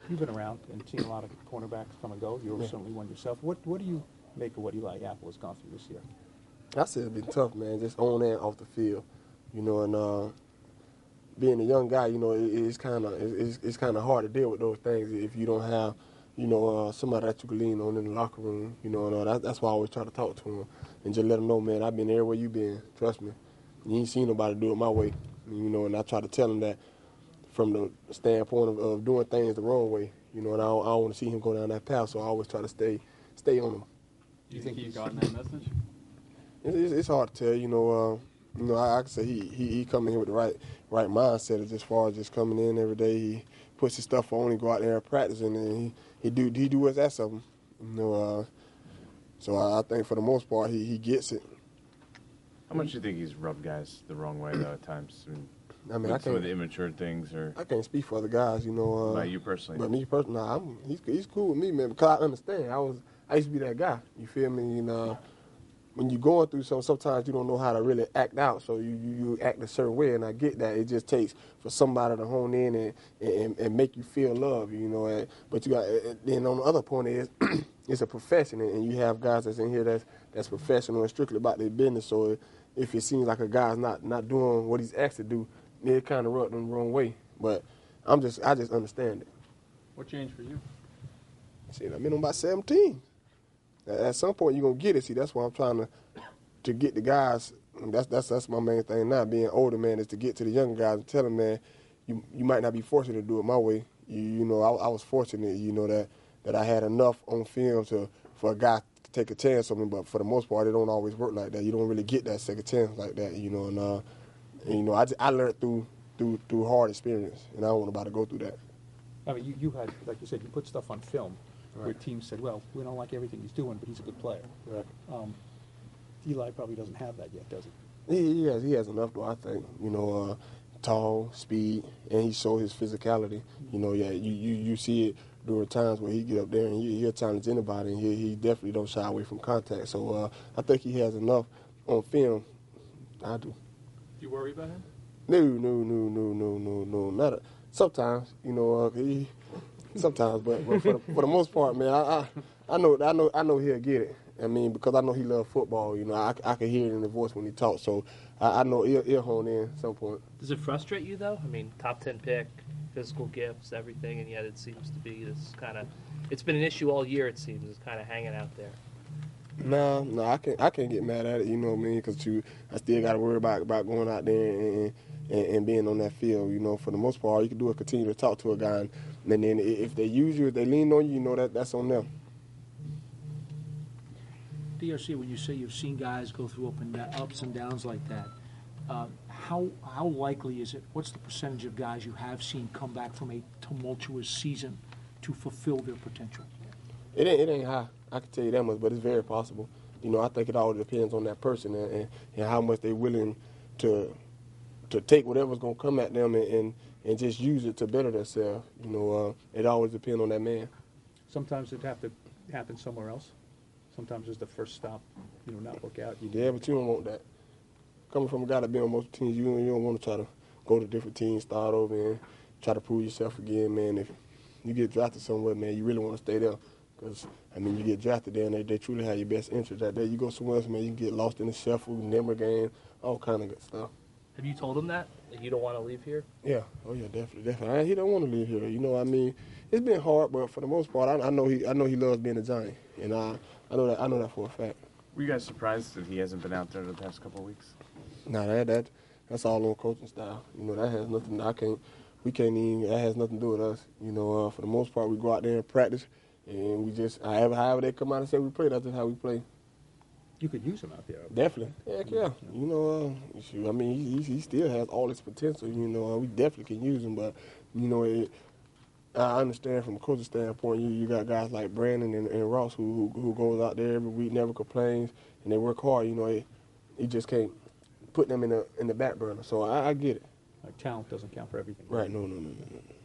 You've been around and seen a lot of cornerbacks come and go. You're certainly one yourself. What do you make of what Eli Apple has gone through this year? I said it's been tough, man, just on and off the field, and being a young guy, it's kind of hard to deal with those things if you don't have, somebody that you can lean on in the locker room, and that's why I always try to talk to him and just let him know, man, I've been everywhere you been. Trust me, you ain't seen nobody do it my way, and I try to tell him that from the standpoint of doing things the wrong way, and I don't want to see him go down that path, so I always try to stay on him. Do you think he's gotten that message? It's hard to tell, I can say he coming here with the right mindset as far as just coming in every day. He puts his stuff on, he go out there and practice, and then he do what's asked of him. So I think for the most part he gets it. How much do you think he's rubbed guys the wrong way though at times? I mean, some of the immature things, or I can't speak for other guys, About you personally? But me personally, he's cool with me, man, because I understand. I used to be that guy. You feel me? When you're going through sometimes you don't know how to really act out, so you act a certain way, and I get that. It just takes for somebody to hone in and make you feel love, but you got, then on the other point is, it's a profession, and you have guys that's in here that's professional and strictly about their business, so if it seems like a guy's not doing what he's asked to do, it kind of rubbed them the wrong way, but I just understand it. What changed for you? See, I've been on about 17. At some point, you're going to get it. See, that's why I'm trying to get the guys. That's my main thing now, being older, man, is to get to the younger guys and tell them, man, you might not be fortunate to do it my way. I was fortunate, that I had enough on film for a guy to take a chance on me, but for the most part, it don't always work like that. You don't really get that second chance like that, I learned through hard experience, and I don't want nobody to go through that. I mean, you had, like you said, you put stuff on film. Right. Where teams said, well, we don't like everything he's doing, but he's a good player. Right. Eli probably doesn't have that yet, does he? He has enough, though, I think. Tall, speed, and he showed his physicality. You see it during times where he get up there and he'll challenge anybody, and he definitely don't shy away from contact. So I think he has enough on film. I do. Do you worry about him? No. Sometimes, sometimes, but for the most part, man, I know he'll get it. I mean, because I know he loves football. I can hear it in the voice when he talks. So I know he'll hone in at some point. Does it frustrate you though? I mean, top 10 pick, physical gifts, everything, and yet it seems to be this kind of. It's been an issue all year. It seems it's kind of hanging out there. No, I can't get mad at it. You know what I mean? Because I still got to worry about going out there and being on that field. For the most part, all you can do is continue to talk to a guy, and then if they use you, if they lean on you, that's on them. DRC, when you say you've seen guys go through ups and downs like that, how likely is it? What's the percentage of guys you have seen come back from a tumultuous season to fulfill their potential? It ain't high. I can tell you that much, but it's very possible. I think it all depends on that person and how much they're willing to take whatever's going to come at them and just use it to better themselves. It always depends on that man. Sometimes it have to happen somewhere else. Sometimes it's the first stop, not work out. Yeah, but you don't want that. Coming from a guy that been on most teams, you don't want to try to go to different teams, start over, and try to prove yourself again, man. If you get drafted somewhere, man, you really want to stay there. Because, you get drafted there, and they truly have your best interest out there. You go somewhere else, man, you can get lost in the shuffle, number game, all kind of good stuff. Have you told him that you don't want to leave here? Yeah. Oh, yeah, definitely. He don't want to leave here. It's been hard, but for the most part, I know he loves being a Giant, and I know that for a fact. Were you guys surprised that he hasn't been out there the past couple of weeks? Nah, that's all on coaching style. That has nothing. That has nothing to do with us. For the most part, we go out there and practice, and we just however they come out and say we play, that's just how we play. You could use him out there. Definitely. Heck yeah. He still has all his potential. We definitely can use him, but I understand from a coaching standpoint, you got guys like Brandon and Ross who goes out there every week, never complains, and they work hard. You just can't put them in the back burner. So I get it. Like talent doesn't count for everything. Right. No.